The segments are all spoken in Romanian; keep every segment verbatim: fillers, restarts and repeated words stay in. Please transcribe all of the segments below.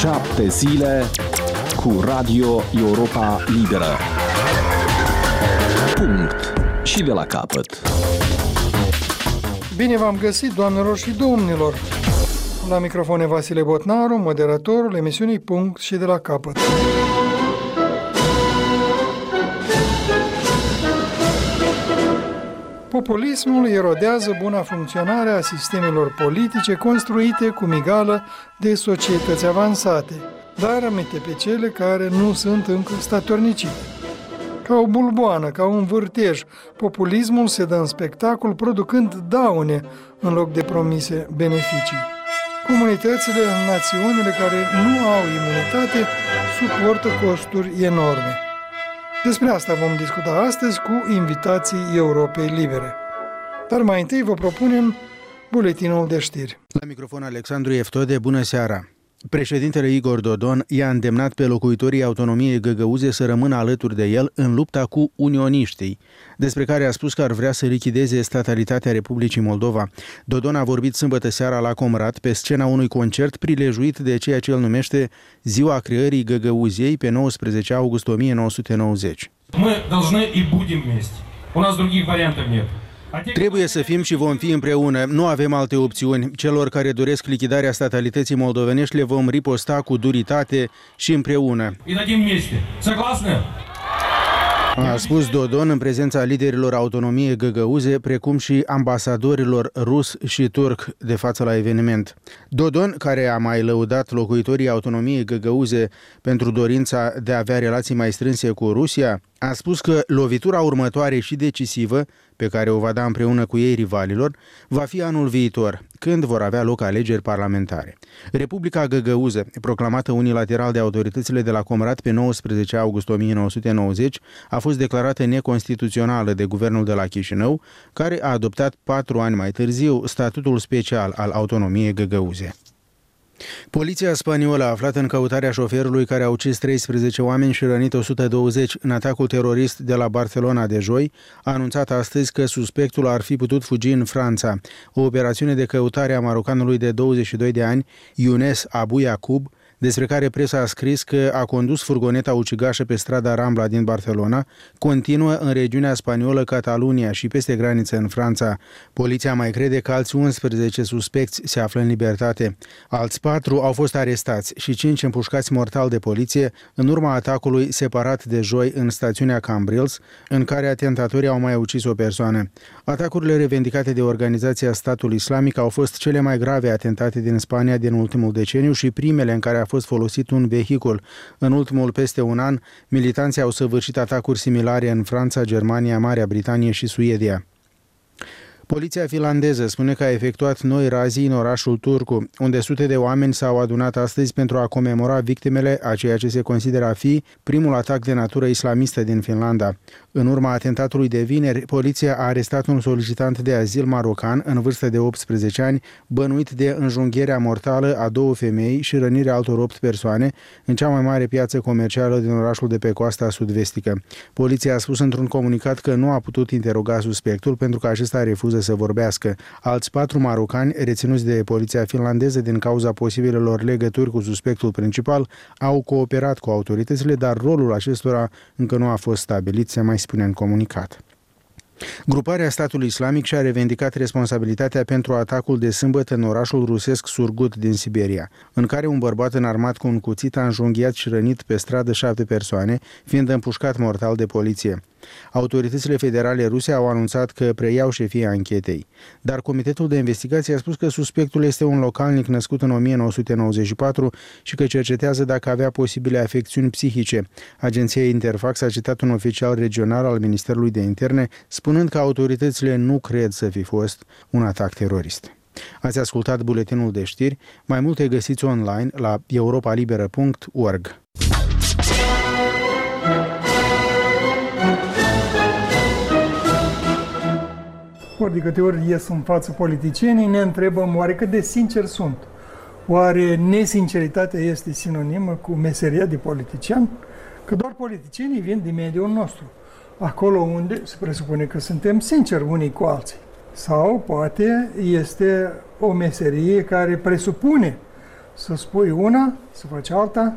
Șapte zile cu Radio Europa Liberă. Punct. Și de la capăt. Bine v-am găsit, doamnelor și domnilor! La microfon e Vasile Botnaru, moderatorul emisiunii Punct și de la capăt. Populismul erodează buna funcționare a sistemelor politice construite cu migală de societăți avansate, dar rămite pe cele care nu sunt încă statornicite. Ca o bulboană, ca un vârtej, populismul se dă în spectacol producând daune în loc de promise beneficii. Comunitățile, națiunile care nu au imunitate suportă costuri enorme. Despre asta vom discuta astăzi cu invitații Europei Libere. Dar mai întâi vă propunem buletinul de știri. La microfon Alexandru Eftode, bună seara! Președintele Igor Dodon i-a îndemnat pe locuitorii autonomiei găgăuze să rămână alături de el în lupta cu unioniștii, despre care a spus că ar vrea să lichideze statalitatea Republicii Moldova. Dodon a vorbit sâmbătă seara la Comrat pe scena unui concert prilejuit de ceea ce el numește Ziua creării Găgăuziei pe nouăsprezece august o mie nouă sute nouăzeci. Мы должны и будем вместе. У нас других вариантов нет. Trebuie să fim și vom fi împreună. Nu avem alte opțiuni. Celor care doresc lichidarea statalității moldovenești le vom riposta cu duritate și împreună. A spus Dodon în prezența liderilor autonomiei găgăuze, precum și ambasadorilor rus și turc de față la eveniment. Dodon, care a mai lăudat locuitorii autonomiei găgăuze pentru dorința de a avea relații mai strânse cu Rusia, a spus că lovitura următoare și decisivă, pe care o va da împreună cu ei rivalilor, va fi anul viitor, când vor avea loc alegeri parlamentare. Republica Găgăuză, proclamată unilateral de autoritățile de la Comrat pe nouăsprezece august o mie nouă sute nouăzeci, a fost declarată neconstituțională de guvernul de la Chișinău, care a adoptat patru ani mai târziu statutul special al autonomiei găgăuze. Poliția spaniolă a aflat în căutarea șoferului care a ucis treisprezece oameni și rănit o sută douăzeci în atacul terorist de la Barcelona de joi, a anunțat astăzi că suspectul ar fi putut fugi în Franța. O operațiune de căutare a marocanului de douăzeci și doi de ani, Younes Abou Yacoub, despre care presa a scris că a condus furgoneta ucigașă pe strada Rambla din Barcelona, continuă în regiunea spaniolă Catalunia și peste graniță în Franța. Poliția mai crede că alți unsprezece suspecți se află în libertate. Alți patru au fost arestați și cinci împușcați mortal de poliție în urma atacului separat de joi în stațiunea Cambrils, în care atentatorii au mai ucis o persoană. Atacurile revendicate de Organizația Statului Islamic au fost cele mai grave atentate din Spania din ultimul deceniu și primele în care a fost folosit un vehicul. În ultimul peste un an, militanții au săvârșit atacuri similare în Franța, Germania, Marea Britanie și Suedia. Poliția finlandeză spune că a efectuat noi razii în orașul Turku, unde sute de oameni s-au adunat astăzi pentru a comemora victimele a ceea ce se consideră a fi primul atac de natură islamistă din Finlanda. În urma atentatului de vineri, poliția a arestat un solicitant de azil marocan în vârstă de optsprezece ani, bănuit de înjunghierea mortală a două femei și rănirea altor opt persoane în cea mai mare piață comercială din orașul de pe coasta sud-vestică. Poliția a spus într-un comunicat că nu a putut interoga suspectul pentru că acesta refuză să vorbească. Alți patru marocani, reținuți de poliția finlandeză din cauza posibilelor legături cu suspectul principal, au cooperat cu autoritățile, dar rolul acestora încă nu a fost stabilit, se mai spune în comunicat. Gruparea statului islamic și-a revendicat responsabilitatea pentru atacul de sâmbătă în orașul rusesc Surgut din Siberia, în care un bărbat înarmat cu un cuțit a înjunghiat și rănit pe stradă șapte persoane, fiind împușcat mortal de poliție. Autoritățile federale ruse au anunțat că preiau șefia anchetei, dar Comitetul de Investigație a spus că suspectul este un localnic născut în o mie nouă sute nouăzeci și patru și că cercetează dacă avea posibile afecțiuni psihice. Agenția Interfax a citat un oficial regional al Ministerului de Interne, spunând că autoritățile nu cred să fi fost un atac terorist. Ați ascultat buletinul de știri, mai multe găsiți online la europa liberă punct org. Ori de câte ori ies în față politicienii, ne întrebăm oare cât de sinceri sunt. Oare nesinceritatea este sinonimă cu meseria de politician? Că doar politicienii vin din mediul nostru, acolo unde se presupune că suntem sinceri unii cu alții. Sau poate este o meserie care presupune să spui una, să faci alta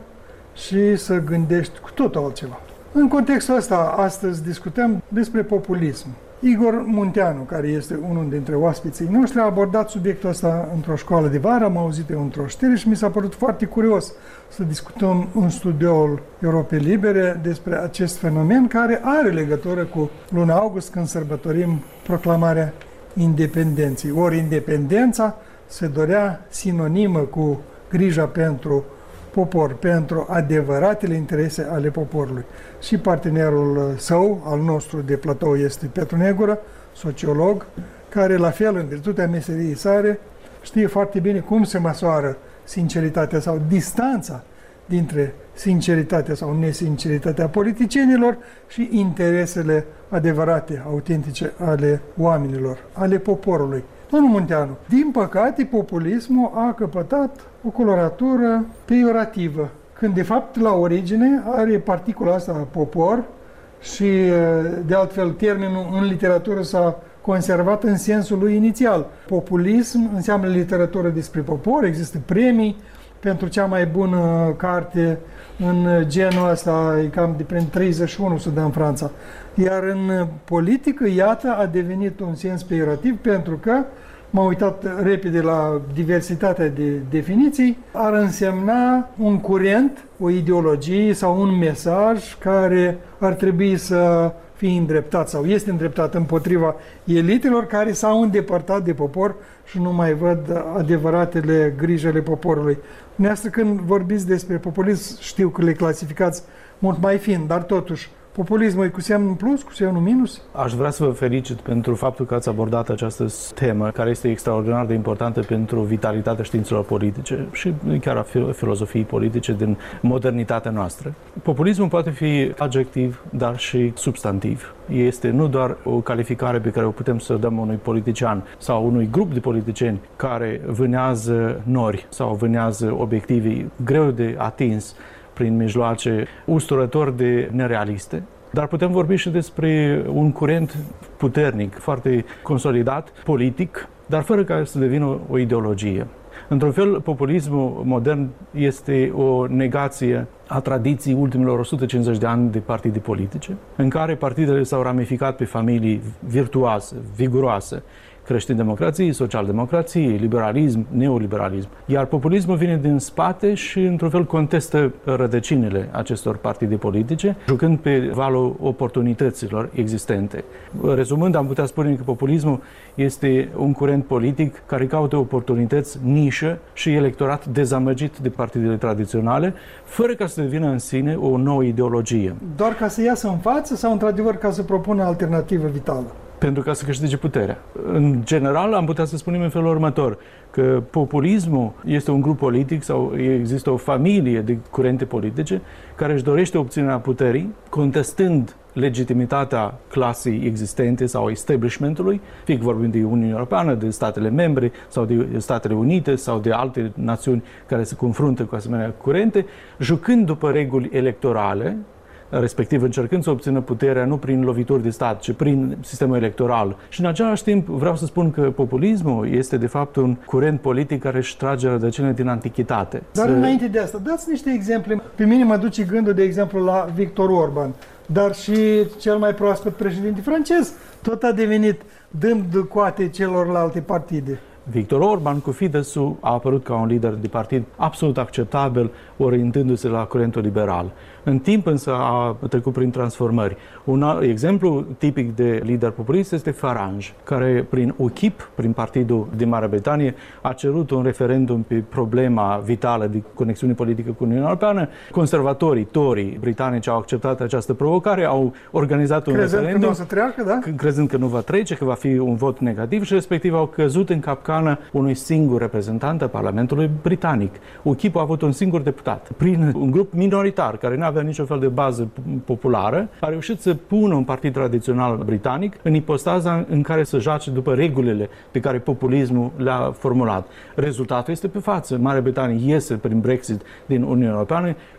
și să gândești cu totul altceva. În contextul ăsta, astăzi discutăm despre populism. Igor Munteanu, care este unul dintre oaspeții noștri, a abordat subiectul ăsta într-o școală de vară, am auzit eu într-o știre și mi s-a părut foarte curios să discutăm în studioul Europei Libere despre acest fenomen care are legătură cu luna august, când sărbătorim proclamarea independenței. Ori independența se dorea sinonimă cu grija pentru popor, pentru adevăratele interese ale poporului. Și partenerul său, al nostru de platou, este Petru Negură, sociolog, care, la fel, în virtutea meseriei sale, știe foarte bine cum se măsoară sinceritatea sau distanța dintre sinceritatea sau nesinceritatea politicienilor și interesele adevărate, autentice ale oamenilor, ale poporului. Domnul Munteanu, din păcate, populismul a căpătat o coloratură peiorativă, când de fapt la origine are particula asta popor și de altfel termenul în literatură s-a conservat în sensul lui inițial. Populism înseamnă literatură despre popor, există premii pentru cea mai bună carte în genul ăsta, e cam de prin treizeci și unu se dă în Franța. Iar în politică, iată, a devenit un sens peiorativ pentru că, m-am uitat repede la diversitatea de definiții, ar însemna un curent, o ideologie sau un mesaj care ar trebui să fie îndreptat sau este îndreptat împotriva elitelor care s-au îndepărtat de popor și nu mai văd adevăratele grijile poporului. Dumneavoastră, când vorbiți despre populism, știu că le clasificați mult mai fin, dar totuși, populismul e cu semnul plus, cu semnul minus? Aș vrea să vă felicit pentru faptul că ați abordat această temă, care este extraordinar de importantă pentru vitalitatea științelor politice și chiar a filozofiei politice din modernitatea noastră. Populismul poate fi adjectiv, dar și substantiv. Este nu doar o calificare pe care o putem să dăm unui politician sau unui grup de politicieni care vânează nori sau vânează obiective greu de atins prin mijloace usturător de nerealiste, dar putem vorbi și despre un curent puternic, foarte consolidat, politic, dar fără ca să devină o ideologie. Într-un fel, populismul modern este o negație a tradiției ultimilor o sută cincizeci de ani de partide politice, în care partidele s-au ramificat pe familii virtuoase, viguroase, creștin-democrație, social-democrație, liberalism, neoliberalism. Iar populismul vine din spate și, într-un fel, contestă rădăcinile acestor partide politice, jucând pe valul oportunităților existente. Rezumând, am putea spune că populismul este un curent politic care caută oportunități nișă și electorat dezamăgit de partidele tradiționale, fără ca să devină în sine o nouă ideologie. Doar ca să iasă în față sau, într-adevăr, ca să propună alternativă vitală? Pentru ca să câștige puterea. În general, am putea să spunem în felul următor, că populismul este un grup politic sau există o familie de curente politice care își dorește obținerea puterii, contestând legitimitatea clasei existente sau establishmentului, fie că vorbim de Uniunea Europeană, de statele membre sau de Statele Unite sau de alte națiuni care se confruntă cu asemenea curente, jucând după reguli electorale, respectiv încercând să obțină puterea nu prin lovituri de stat, ci prin sistemul electoral. Și în același timp vreau să spun că populismul este de fapt un curent politic care își trage rădăcini din antichitate. Dar să... înainte de asta, dați niște exemple. Pe mine mă duce gândul, de exemplu, la Victor Orban, dar și cel mai proaspăt președinte francez tot a devenit dând coate celorlalte partide. Victor Orban cu Fidesz-ul a apărut ca un lider de partid absolut acceptabil, orientându-se la curentul liberal. În timp însă a trecut prin transformări. Un exemplu tipic de lider populist este Farage, care prin U K I P, prin partidul din Marea Britanie, a cerut un referendum pe problema vitală de conexiune politică cu Uniunea Europeană. Conservatorii, Tory britanici au acceptat această provocare, au organizat un crezând referendum. Că nu o să treacă, da? Crezând că nu va trece, că va fi un vot negativ și respectiv au căzut în capcană unui singur reprezentant al Parlamentului britanic. U K I P a avut un singur deputat. Prin un grup minoritar, care nu avea niciun fel de bază populară, a reușit să pună un partid tradițional britanic în ipostaza în care să joace după regulile pe care populismul le-a formulat. Rezultatul este pe față. Marea Britanie iese prin Brexit din Uniunea Europeană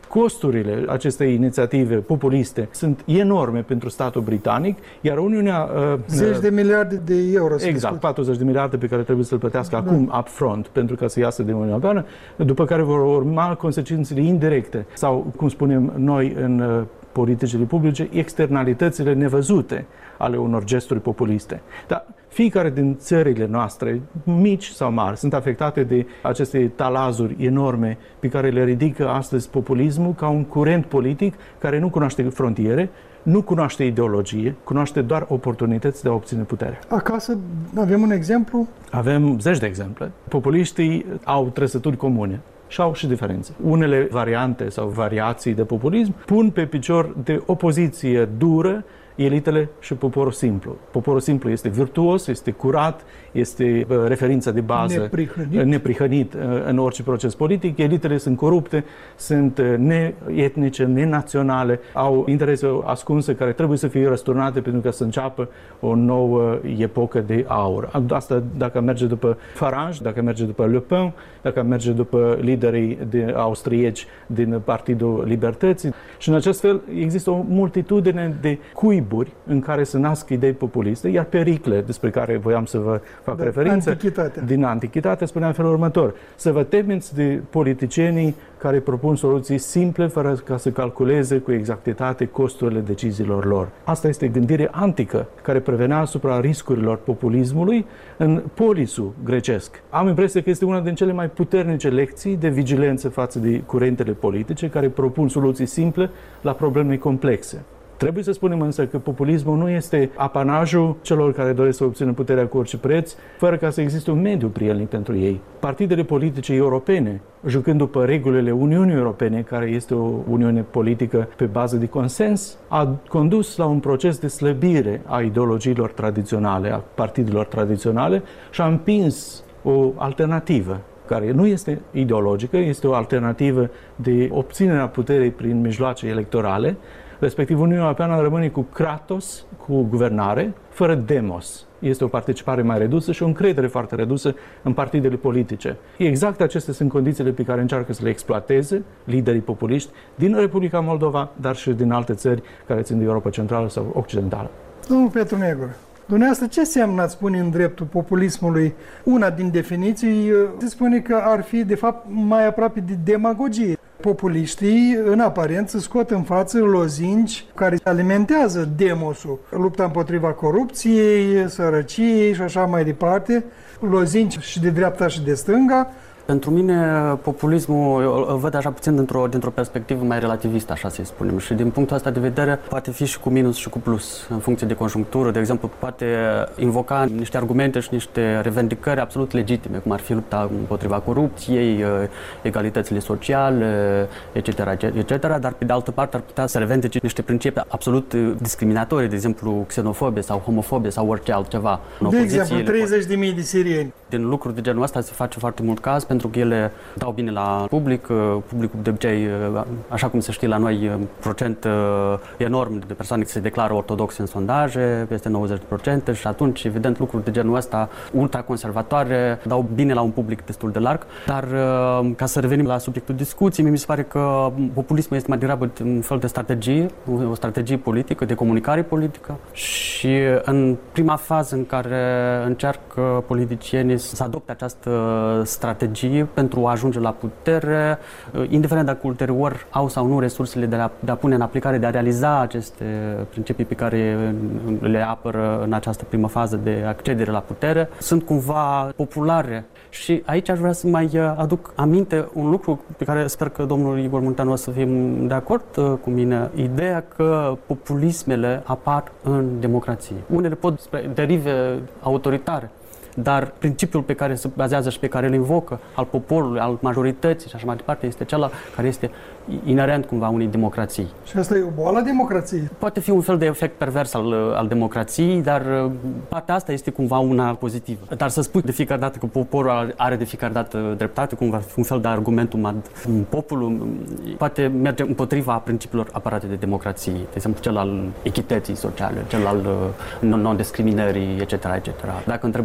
Costurile acestei inițiative populiste sunt enorme pentru statul britanic, iar Uniunea... Uh, Zeci de miliarde de euro. Exact, patruzeci de miliarde pe care trebuie să-l plătească da. acum upfront pentru ca să iasă din Uniunea Europeană, după care vor urma consecințele indirecte sau, cum spunem noi în uh, politicile publice, externalitățile nevăzute ale unor gesturi populiste. Dar fiecare din țările noastre, mici sau mari, sunt afectate de aceste talazuri enorme pe care le ridică astăzi populismul ca un curent politic care nu cunoaște frontiere, nu cunoaște ideologie, cunoaște doar oportunități de a obține putere. Acasă avem un exemplu? Avem zeci de exemple. Populiștii au trăsături comune și au și diferențe. Unele variante sau variații de populism pun pe picior de opoziție dură elitele și poporul simplu. Poporul simplu este virtuos, este curat, este uh, referința de bază, neprihănit. neprihănit uh, în orice proces politic. Elitele sunt corupte, sunt uh, neetnice, nenaționale, au interese ascunse care trebuie să fie răsturnate pentru ca să înceapă o nouă epocă de aur. Asta dacă merge după Farage, dacă merge după Le Pen, dacă merge după liderii de austrieci din Partidul Libertății. Și în acest fel există o multitudine de cuiburi în care se nasc idei populiste, iar Pericle, despre care voiam să vă fac de referință, antichitate. din antichitate, spunea în felul următor: să vă temeți de politicienii care propun soluții simple fără ca să calculeze cu exactitate costurile deciziilor lor. Asta este gândire antică care prevenea asupra riscurilor populismului în polisul grecesc. Am impresia că este una din cele mai puternice lecții de vigilență față de curentele politice care propun soluții simple la probleme complexe. Trebuie să spunem însă că populismul nu este apanajul celor care doresc să obțină puterea cu orice preț, fără ca să existe un mediu prielnic pentru ei. Partidele politice europene, jucând după regulile Uniunii Europene, care este o uniune politică pe bază de consens, a condus la un proces de slăbire a ideologiilor tradiționale, a partidelor tradiționale și a împins o alternativă care nu este ideologică, este o alternativă de obținerea puterii prin mijloace electorale, respectiv Uniunea Europeană rămâne cu kratos, cu guvernare, fără demos. Este o participare mai redusă și o încredere foarte redusă în partidele politice. Exact acestea sunt condițiile pe care încearcă să le exploateze liderii populiști din Republica Moldova, dar și din alte țări care țin de Europa Centrală sau Occidentală. Domnul Petru Negru, dumneavoastră ce seamnă ați spune în dreptul populismului? Una din definiții se spune că ar fi, de fapt, mai aproape de demagogie. Populiștii, în aparență, scot în față lozinci care alimentează demosul. Lupta împotriva corupției, sărăciei și așa mai departe, lozinci și de dreapta și de stânga. Pentru mine, populismul îl văd așa puțin dintr-o, dintr-o perspectivă mai relativistă, așa să-i spunem. Și din punctul ăsta de vedere, poate fi și cu minus și cu plus, în funcție de conjunctură. De exemplu, poate invoca niște argumente și niște revendicări absolut legitime, cum ar fi lupta împotriva corupției, egalitățile sociale, et cetera, et cetera. Dar, pe de altă parte, ar putea să revendice niște principii absolut discriminatorii, de exemplu, xenofobie sau homofobie sau orice altceva. De exemplu, treizeci de mii de sirieni. Din lucruri de genul ăsta se face foarte mult caz, pentru că ele dau bine la public. Publicul de obicei, așa cum se știe la noi, procent enorm de persoane care se declară ortodoxe în sondaje, peste nouăzeci de la sută, și atunci, evident, lucruri de genul ăsta ultraconservatoare dau bine la un public destul de larg. Dar, ca să revenim la subiectul discuției, mi se pare că populismul este mai degrabă un fel de strategie, o strategie politică, de comunicare politică, și în prima fază în care încearcă politicienii să adopte această strategie pentru a ajunge la putere, indiferent dacă ulterior au sau nu resursele de a, de a pune în aplicare, de a realiza aceste principii pe care le apără în această primă fază de accedere la putere, sunt cumva populare. Și aici aș vrea să mai aduc aminte un lucru pe care sper că domnul Igor Munteanu o să fie de acord cu mine, ideea că populismele apar în democrație. Unele pot spre derive autoritare, dar principiul pe care se bazează și pe care îl invocă, al poporului, al majorității și așa mai departe, este cel care este inerent cumva unei democrații. Și asta e o boală a democrației. Poate fi un fel de efect pervers al, al democrației, dar partea asta este cumva una pozitivă. Dar să spui de fiecare dată că poporul are de fiecare dată dreptate, cumva un fel de argumentum ad populul, poate merge împotriva principiilor aparate de democrație, de exemplu cel al echității sociale, cel al non-discriminării, et cetera, et cetera. Dacă întrebăm oamenii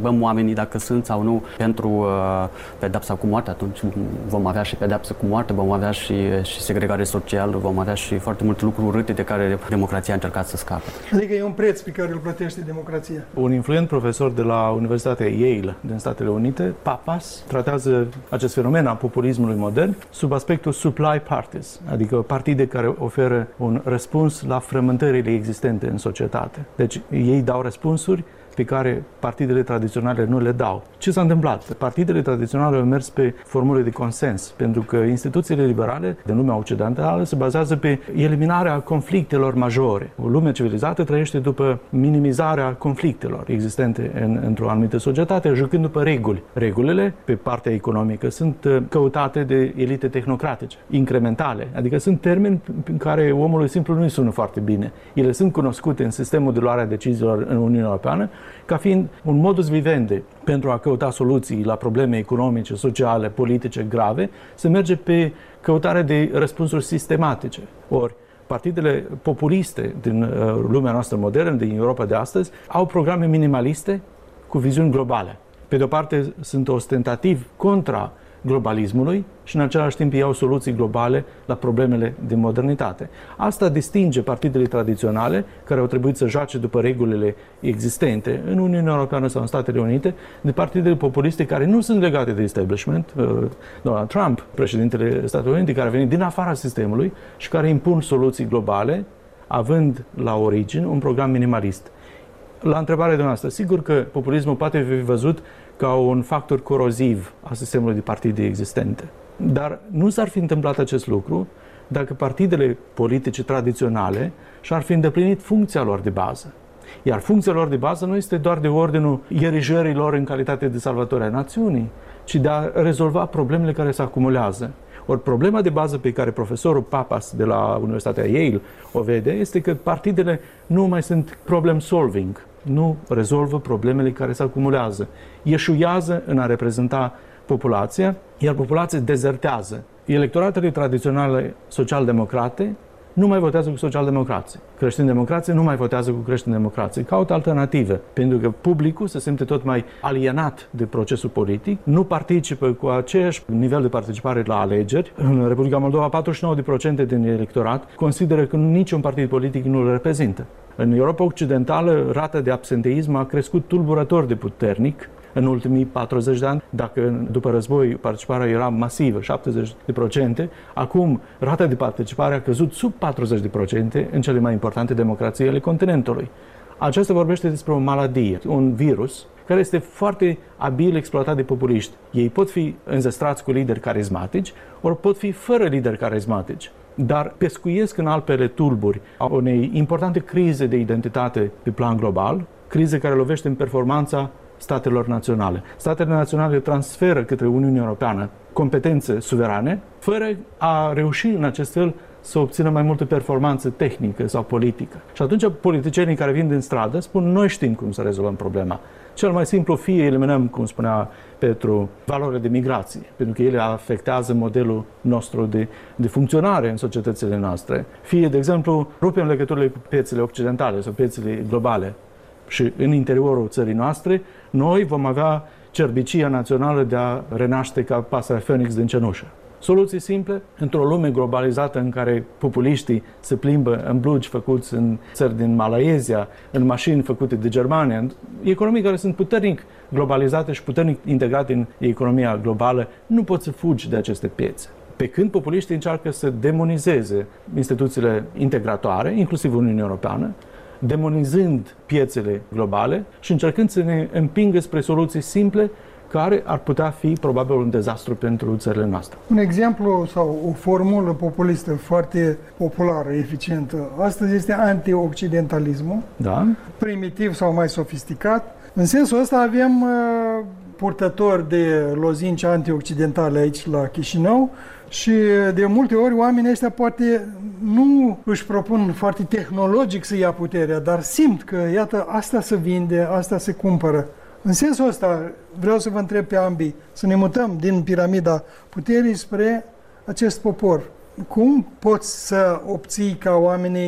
oamenii dacă sunt sau nu pentru uh, pedepsa cu moarte, atunci vom avea și pedepsă cu moarte, vom avea și, și segregare socială, vom avea și foarte multe lucruri urâte de care democrația a încercat să scape. Adică e un preț pe care îl plătește democrația. Un influent profesor de la Universitatea Yale din Statele Unite, Pappas, tratează acest fenomen a populismului modern sub aspectul supply parties, adică partide care oferă un răspuns la frământările existente în societate. Deci ei dau răspunsuri pe care partidele tradiționale nu le dau. Ce s-a întâmplat? Partidele tradiționale au mers pe formule de consens, pentru că instituțiile liberale din lumea occidentală se bazează pe eliminarea conflictelor majore. O lume civilizată trăiește după minimizarea conflictelor existente în, într-o anumită societate, jucând după reguli. Regulile, pe partea economică, sunt căutate de elite tehnocratice, incrementale, adică sunt termeni în care omului simplu nu-i sună foarte bine. Ele sunt cunoscute în sistemul de luare a deciziilor în Uniunea Europeană ca fiind un modus vivendi pentru a căuta soluții la probleme economice, sociale, politice grave, se merge pe căutare de răspunsuri sistematice. Ori, partidele populiste din uh, lumea noastră modernă, din Europa de astăzi, au programe minimaliste cu viziuni globale. Pe de o parte, sunt ostentativ contra globalismului și în același timp iau soluții globale la problemele din modernitate. Asta distinge partidele tradiționale, care au trebuit să joace după regulile existente în Uniunea Europeană sau în Statele Unite, de partidele populiste care nu sunt legate de establishment. Donald Trump, președintele Statelor Unite, care a venit din afara sistemului și care impun soluții globale, având la origine un program minimalist. La întrebarea dumneavoastră, sigur că populismul poate fi văzut ca un factor coroziv a sistemului de partide existente. Dar nu s-ar fi întâmplat acest lucru dacă partidele politice tradiționale și-ar fi îndeplinit funcția lor de bază. Iar funcția lor de bază nu este doar de ordinul erijării lor în calitate de salvatori ai națiunii, ci de a rezolva problemele care se acumulează. Ori problema de bază pe care profesorul Pappas de la Universitatea Yale o vede este că partidele nu mai sunt problem solving, nu rezolvă problemele care se acumulează. Eșuiază în a reprezenta populația, iar populația dezertează. Electoratele tradiționale social-democrate nu mai votează cu social-democrații. Creștini-democrații nu mai votează cu creștini-democrații. Caută alternative, pentru că publicul se simte tot mai alienat de procesul politic, nu participă cu aceeași nivel de participare la alegeri. În Republica Moldova, patruzeci și nouă la sută din electorat consideră că niciun partid politic nu îl reprezintă. În Europa Occidentală, rata de absenteism a crescut tulburător de puternic în ultimii patruzeci de ani. Dacă după război participarea era masivă, șaptezeci la sută, acum rata de participare a căzut sub patruzeci la sută în cele mai importante democrații ale continentului. Aceasta vorbește despre o maladie, un virus care este foarte abil exploatat de populiști. Ei pot fi înzestrați cu lideri carismatici, ori pot fi fără lideri carismatici, dar pescuiesc în alpele tulburi a unei importante crize de identitate pe plan global, crize care lovește în performanța statelor naționale. Statele naționale transferă către Uniunea Europeană competențe suverane, fără a reuși în acest fel să obțină mai multă performanță tehnică sau politică. Și atunci politicienii care vin din stradă spun: noi știm cum să rezolvăm problema. Cel mai simplu, fie eliminăm, cum spunea Petru, valorile de migrație, pentru că ele afectează modelul nostru de, de funcționare în societățile noastre. Fie, de exemplu, rupem legăturile cu piețele occidentale sau piețele globale și în interiorul țării noastre, noi vom avea cerbicia națională de a renaște ca pasărea Phoenix din cenușă. Soluții simple, într-o lume globalizată în care populiștii se plimbă în blugi făcuți în țări din Malaezia, în mașini făcute de Germania, în economii care sunt puternic globalizate și puternic integrate în economia globală, nu poți să fugi de aceste piețe. Pe când populiștii încearcă să demonizeze instituțiile integratoare, inclusiv Uniunea Europeană, demonizând piețele globale și încercând să ne împingă spre soluții simple care ar putea fi probabil un dezastru pentru țările noastre. Un exemplu sau o formulă populistă foarte populară, eficientă, astăzi este anti-occidentalismul, da? Primitiv sau mai sofisticat. În sensul ăsta avem uh, purtători de lozinci anti-occidentale aici la Chișinău și de multe ori oamenii ăștia poate nu își propun foarte tehnologic să ia puterea, dar simt că, iată, asta se vinde, asta se cumpără. În sensul ăsta vreau să vă întreb pe ambii, să ne mutăm din piramida puterii spre acest popor. Cum poți să obții ca oamenii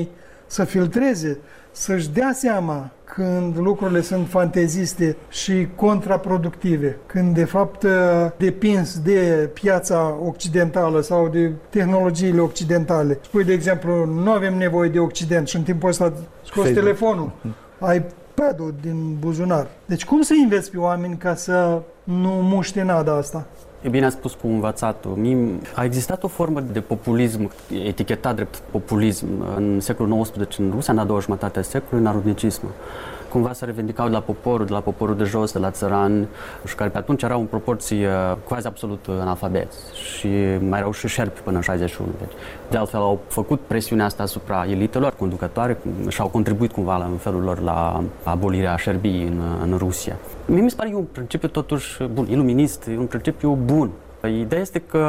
să filtreze, să-și dea seama când lucrurile sunt fanteziste și contraproductive, când de fapt depins de piața occidentală sau de tehnologiile occidentale. Spui, de exemplu, nu avem nevoie de Occident și în timpul ăsta scoți telefonul, ai iPad-ul din buzunar. Deci cum să înveți pe oameni ca să nu muște nada asta? E bine a spus cu învățatul. A existat o formă de populism, etichetat drept populism, în secolul nouăsprezece în Rusia, în a doua jumătate a secolului, narodnicismul. Cumva se revendicau de la poporul, de la poporul de jos, de la țărani, și care pe atunci erau în proporții quasi absolut analfabeți și mai erau și șerpi până în șaizeci și unu. Deci, de altfel, au făcut presiunea asta asupra elitelor conducătoare și au contribuit cumva în felul lor la abolirea șerbii în, în Rusia. Mie mi se pare un principiu totuși bun, iluminist, e un principiu bun. Ideea este că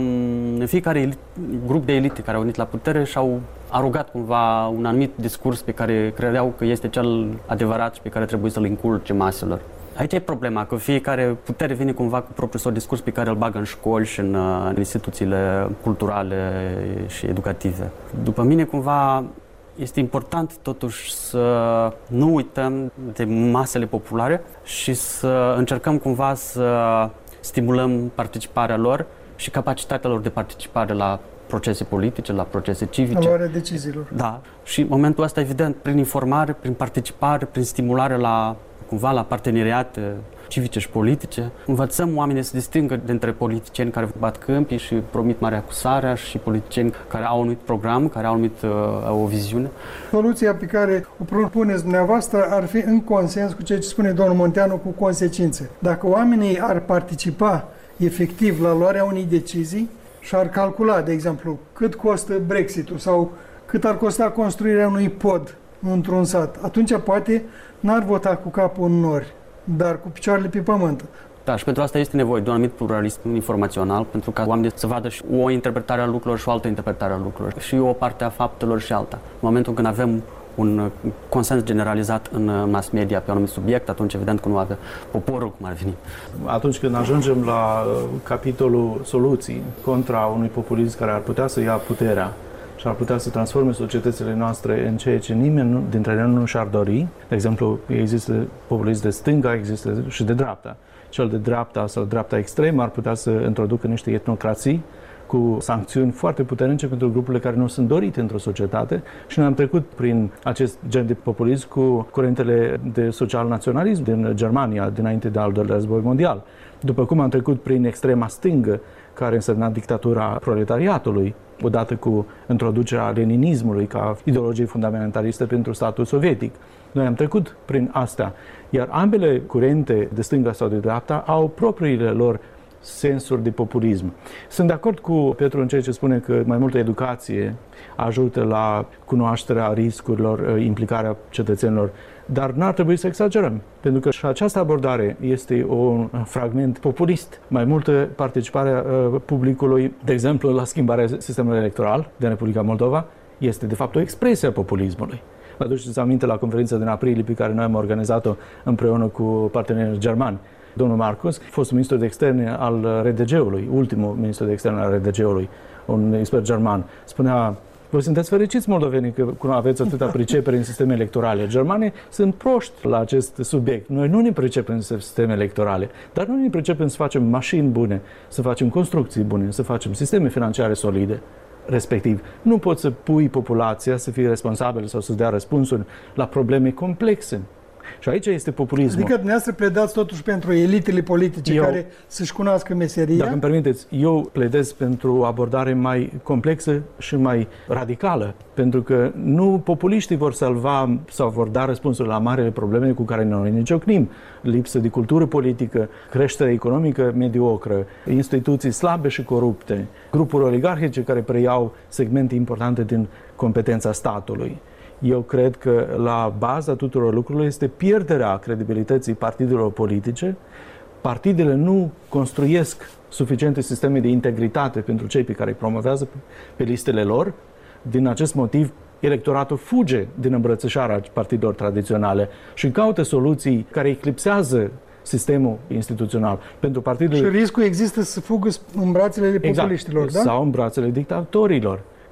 fiecare elit, grup de elite care au venit la putere și-au arogat cumva un anumit discurs pe care credeau că este cel adevărat și pe care trebuie să-l inculce maselor. Aici e problema, că fiecare putere vine cumva cu propriul său discurs pe care îl bagă în școli și în, în instituțiile culturale și educative. După mine, cumva, este important totuși să nu uităm de masele populare și să încercăm cumva să stimulăm participarea lor și capacitatea lor de participare la procese politice, la procese civice. La luarea deciziilor. Da. Și în momentul ăsta, evident, prin informare, prin participare, prin stimulare la, cumva, la parteneriate civice și politice, învățăm oamenii să distingă dintre politicieni care bat câmpii și promit mare acusarea și politicieni care au un anumit program, care au anumit, uh, o viziune. Soluția pe care o propuneți dumneavoastră ar fi în consens cu ceea ce spune domnul Munteanu, cu consecințe. Dacă oamenii ar participa efectiv la luarea unei decizii și ar calcula, de exemplu, cât costă Brexit-ul sau cât ar costa construirea unui pod într-un sat, atunci poate n-ar vota cu capul în nori, dar cu picioarele pe pământ. Da, și pentru asta este nevoie de un anumit pluralism informațional, pentru ca oamenii să vadă și o interpretare a lucrurilor și o altă interpretare a lucrurilor, și o parte a faptelor și alta. În momentul când avem un consens generalizat în mass media pe un anumit subiect, atunci evident că nu avea poporul cum ar veni. Atunci când ajungem la capitolul soluții contra unui populism care ar putea să ia puterea și ar putea să transforme societățile noastre în ceea ce nimeni dintre noi nu și-ar dori. De exemplu, există populism de stânga, există și de dreapta. Cel de dreapta sau dreapta extremă ar putea să introducă niște etnocrații cu sancțiuni foarte puternice pentru grupurile care nu sunt dorite într-o societate, și noi am trecut prin acest gen de populism cu curentele de social-naționalism din Germania dinainte de al doilea război mondial. După cum am trecut prin extrema stângă, care însemna dictatura proletariatului, odată cu introducerea leninismului ca ideologie fundamentalistă pentru statul sovietic. Noi am trecut prin astea, iar ambele curente de stânga sau de dreapta au propriile lor sensuri de populism. Sunt de acord cu Petru în ceea ce spune că mai multă educație ajută la cunoașterea riscurilor, implicarea cetățenilor, dar n-ar trebui să exagerăm, pentru că și această abordare este un fragment populist. Mai multă participare a publicului, de exemplu, la schimbarea sistemului electoral din Republica Moldova, este de fapt o expresie a populismului. Vă aduceți aminte la conferința din aprilie pe care noi am organizat-o împreună cu partenerii germani. Domnul Marcus, fost ministru de externe al R D G-ului, ultimul ministru de externe al R D G-ului, un expert german, spunea: voi sunteți fericiți, moldovenii, că aveți atâta pricepere în sisteme electorale. Germanii sunt proști la acest subiect. Noi nu ne pricepem în sisteme electorale, dar nu ne pricepem să facem mașini bune, să facem construcții bune, să facem sisteme financiare solide. Respectiv, nu poți să pui populația să fie responsabilă sau să-ți dea răspunsuri la probleme complexe. Și aici este populismul. Adică dumneavoastră pledați totuși pentru elitele politice eu, care să-și cunoască meseria? Dacă îmi permiteți, eu pledez pentru o abordare mai complexă și mai radicală, pentru că nu populiștii vor salva sau vor da răspunsuri la marele probleme cu care noi ne ciocnim. Lipsă de cultură politică, creștere economică mediocră, instituții slabe și corupte, grupuri oligarhice care preiau segmente importante din competența statului. Eu cred că la baza tuturor lucrurilor este pierderea credibilității partidelor politice. Partidele nu construiesc suficiente sisteme de integritate pentru cei pe care îi promovează pe listele lor. Din acest motiv, electoratul fuge din îmbrățișarea partidelor tradiționale și caută soluții care eclipsează sistemul instituțional. Pentru partidele... Și riscul există să fugă în brațele populiștilor, exact, da? Sau în brațele dictatorilor,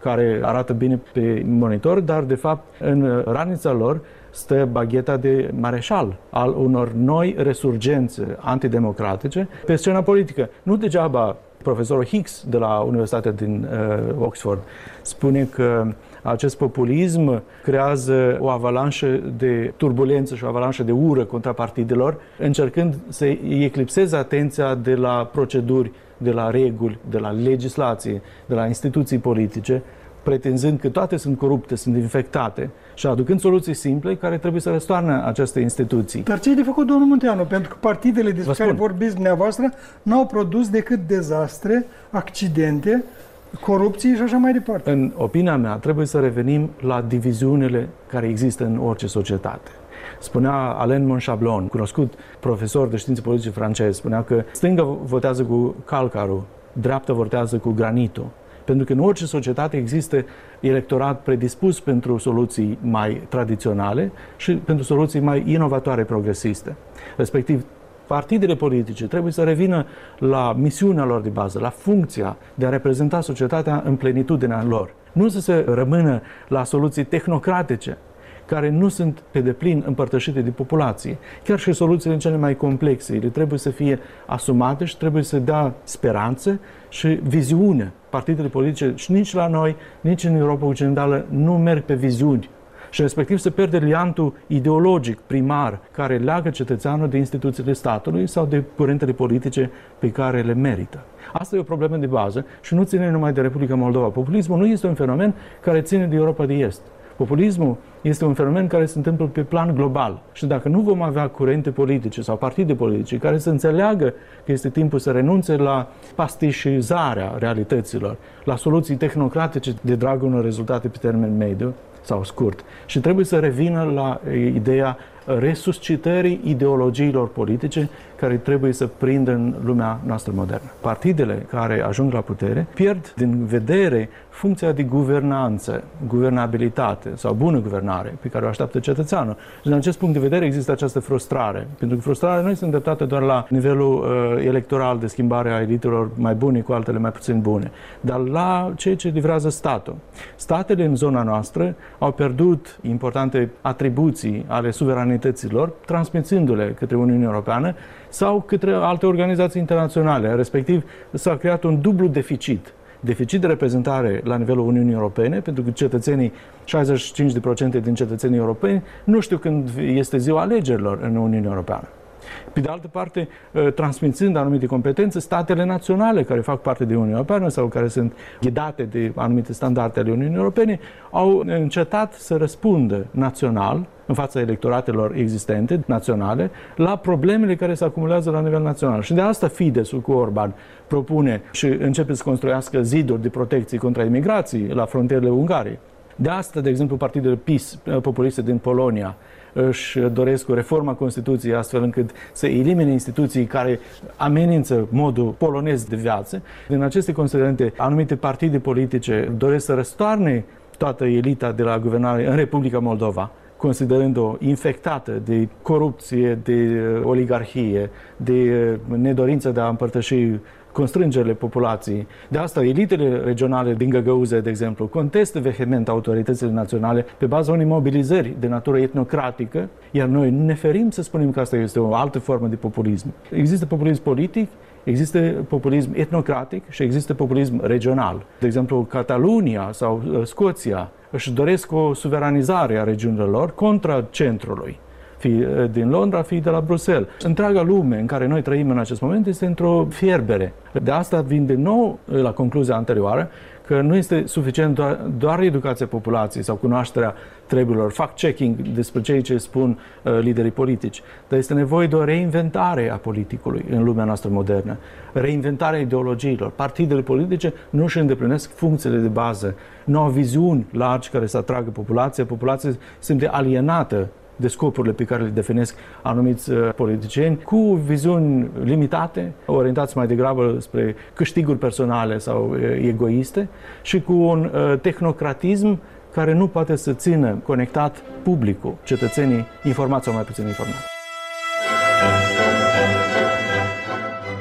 care arată bine pe monitor, dar de fapt în ranița lor stă bagheta de mareșal al unor noi resurgențe antidemocratice pe scena politică. Nu degeaba profesorul Hicks de la Universitatea din uh, Oxford spune că acest populism creează o avalanșă de turbulență și o avalanșă de ură contra partidelor, încercând să eclipseze atenția de la proceduri, de la reguli, de la legislație, de la instituții politice, pretinzând că toate sunt corupte, sunt infectate și aducând soluții simple care trebuie să răstoarne aceste instituții. Dar ce e de făcut, domnul Munteanu? Pentru că partidele despre care vorbiți dumneavoastră n-au produs decât dezastre, accidente, corupție și așa mai departe. În opinia mea, trebuie să revenim la diviziunile care există în orice societate. Spunea Alain Monchablon, cunoscut profesor de științe politice francez, spunea că stânga votează cu calcarul, dreapta votează cu granitul. Pentru că în orice societate există electorat predispus pentru soluții mai tradiționale și pentru soluții mai inovatoare, progresiste. Respectiv, partidele politice trebuie să revină la misiunea lor de bază, la funcția de a reprezenta societatea în plenitudinea lor. Nu să se rămână la soluții tehnocratice, care nu sunt pe deplin împărtășite de populație. Chiar și soluțiile cele mai complexe, ele trebuie să fie asumate și trebuie să dea speranță și viziune. Partidele politice și nici la noi, nici în Europa Occidentală nu merg pe viziuni. Și respectiv se pierde liantul ideologic primar care leagă cetățeanul de instituțiile statului sau de curentele politice pe care le merită. Asta e o problemă de bază și nu ține numai de Republica Moldova. Populismul nu este un fenomen care ține de Europa de Est. Populismul este un fenomen care se întâmplă pe plan global și dacă nu vom avea curente politice sau partide politice care să înțeleagă că este timpul să renunțe la pastișizarea realităților, la soluții tehnocratice de dragul unor rezultate pe termen mediu sau scurt și trebuie să revină la ideea resuscitării ideologiilor politice care trebuie să prindă în lumea noastră modernă. Partidele care ajung la putere pierd din vedere funcția de guvernanță, guvernabilitate sau bună guvernare pe care o așteaptă cetățeanul. Și din acest punct de vedere există această frustrare. Pentru că frustrarea nu este îndreptată doar la nivelul uh, electoral de schimbare a elitelor mai bune cu altele mai puțin bune, dar la ceea ce livrează statul. Statele în zona noastră au pierdut importante atribuții ale suveranităților, transmițându-le către Uniunea Europeană sau către alte organizații internaționale. Respectiv, s-a creat un dublu deficit. Deficit de reprezentare la nivelul Uniunii Europene, pentru că cetățenii, șaizeci și cinci la sută din cetățenii europeni, nu știu când este ziua alegerilor în Uniunea Europeană. Pe de altă parte, transmițând anumite competențe, statele naționale care fac parte de Uniunea Europeană sau care sunt ghidate de anumite standarde ale Uniunii Europene, au încetat să răspundă național, în fața electoratelor existente, naționale, la problemele care se acumulează la nivel național. Și de asta Fidesz-ul cu Orban propune și începe să construiască ziduri de protecție contra imigrației la frontierele Ungariei. De asta, de exemplu, partidele P I S, populiste din Polonia, își doresc o reformă a Constituției astfel încât să elimine instituții care amenință modul polonez de viață. Din aceste considerente, anumite partide politice doresc să răstoarne toată elita de la guvernare în Republica Moldova, considerând-o infectată de corupție, de oligarhie, de nedorință de a împărtăși constrângerile populației. De asta, elitele regionale din Găgăuză, de exemplu, contestă vehement autoritățile naționale pe baza unei mobilizări de natură etnocratică, iar noi ne ferim să spunem că asta este o altă formă de populism. Există populism politic, există populism etnocratic și există populism regional. De exemplu, Catalunia sau Scoția își doresc o suveranizare a regiunilor lor contra centrului, fie din Londra, fie de la Bruxelles. Întreaga lume în care noi trăim în acest moment este într-o fierbere. De asta vin din nou la concluzia anterioară că nu este suficient doar, doar educația populației sau cunoașterea treburilor, fact-checking despre ceea ce spun uh, liderii politici, dar este nevoie de o reinventare a politicului în lumea noastră modernă, reinventarea ideologiilor. Partidele politice nu își îndeplinesc funcțiile de bază, nu au viziuni largi care să atragă populația, populația simte alienată de scopurile pe care le definesc anumiți uh, politicieni, cu viziuni limitate, orientați mai degrabă spre câștiguri personale sau uh, egoiste și cu un uh, tehnocratism care nu poate să țină conectat publicul, cetățenii informați sau mai puțin informați.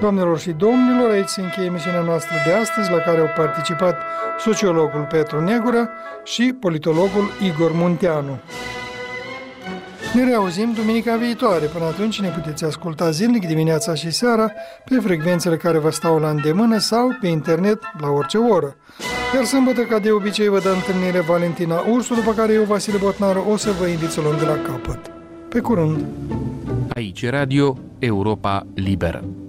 Doamnelor și domnilor, aici se încheie emisiunea noastră de astăzi, la care au participat sociologul Petru Negură și politologul Igor Munteanu. Ne reauzim duminica viitoare. Până atunci ne puteți asculta zilnic dimineața și seara pe frecvențele care vă stau la îndemână sau pe internet la orice oră. Iar sâmbătă, ca de obicei, vă dă întâlnire Valentina Ursu, după care eu, Vasile Botnaru, o să vă invit să luăm de la capăt. Pe curând! Aici Radio Europa Liberă.